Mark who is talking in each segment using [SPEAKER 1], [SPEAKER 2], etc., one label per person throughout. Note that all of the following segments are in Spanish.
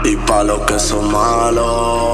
[SPEAKER 1] Y pa' los que son malos,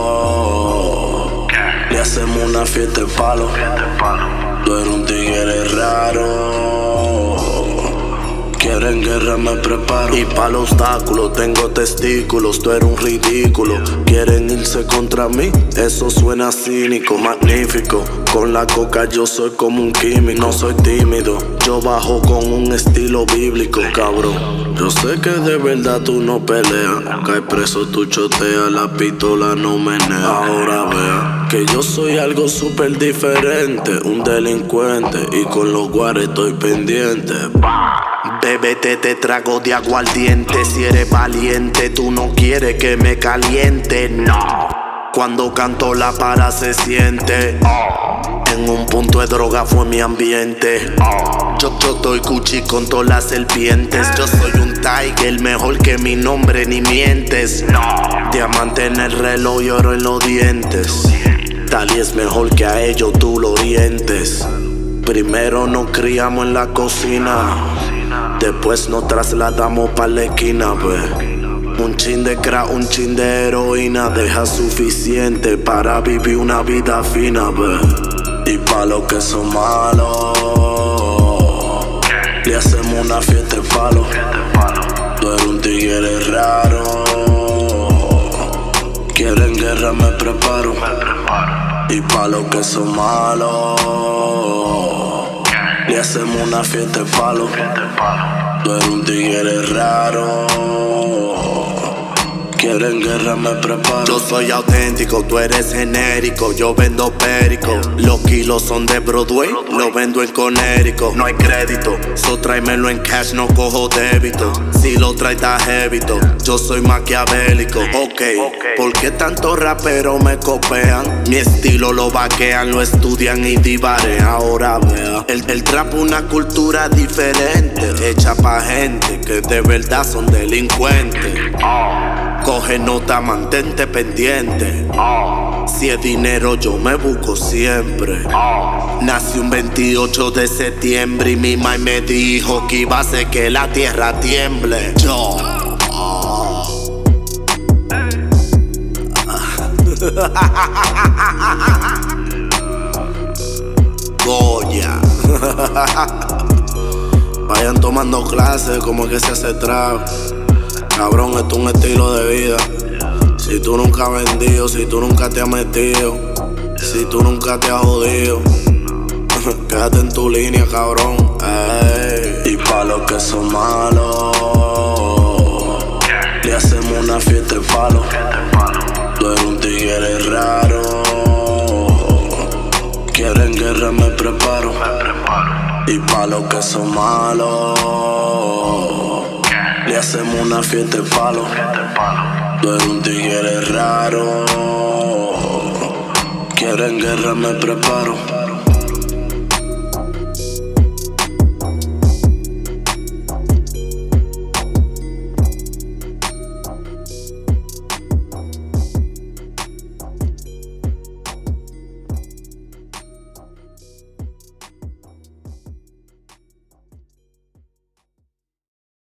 [SPEAKER 1] le hacemos una fiesta de palo. Tú eres un tigre raro, quieren guerra, me preparo. Y pa' los obstáculos tengo testículos, tú eres un ridículo. Quieren irse contra mí, eso suena cínico, magnífico. Con la coca yo soy como un químico, no soy tímido. Yo bajo con un estilo bíblico, cabrón. Yo sé que de verdad tú no peleas, caes preso, tú choteas, la pistola no menea. Ahora vea que yo soy algo súper diferente, un delincuente, y con los guares estoy pendiente. Bébete, te trago de aguardiente. Si eres valiente, tú no quieres que me caliente, no. Cuando canto la para se siente. En un punto de droga fue mi ambiente. Yo estoy Gucci con todas las serpientes. Yo soy un tiger, mejor que mi nombre ni mientes. Diamante en el reloj y oro en los dientes. Tal y es mejor que a ellos tú lo orientes. Primero nos criamos en la cocina, después nos trasladamos pa' la esquina, pues. Un chin de crack, un chin de heroína deja suficiente para vivir una vida fina, pues. Y pa' los que son malos, le hacemos una fiesta de palo. Tú eres un tigre raro, quieren guerra, me preparo. Y pa' los que son malos, le hacemos una fiesta de palo. Tú eres un tigre raro, quieren guerra, me preparo. Yo soy auténtico, tú eres genérico. Yo vendo perico, los kilos son de Broadway, lo vendo en Conérico. No hay crédito, so tráemelo en cash, no cojo débito. Si lo traes da jevito, yo soy maquiavélico. Ok, ¿por qué tantos raperos me copian? Mi estilo lo vaquean, lo estudian y divarean. Ahora vea, el trap una cultura diferente, hecha pa' gente que de verdad son delincuentes. Coge nota, mantente pendiente. Si es dinero yo me busco siempre. Nací un 28 de septiembre y mi mamá me dijo que iba a hacer que la tierra tiemble. Yo Goya. Vayan tomando clases como que se hace trap. Cabrón, esto es un estilo de vida. Si tú nunca has vendido, si tú nunca te has metido, si tú nunca te has jodido, quédate en tu línea, cabrón. Ey. Y pa' los que son malos, le hacemos una fiesta de palo. Tú eres un tigre raro, quieren guerra, me preparo. Y pa' los que son malos, le hacemos una fiesta de palo. Tú eres un tigre raro, quieren guerra, me preparo.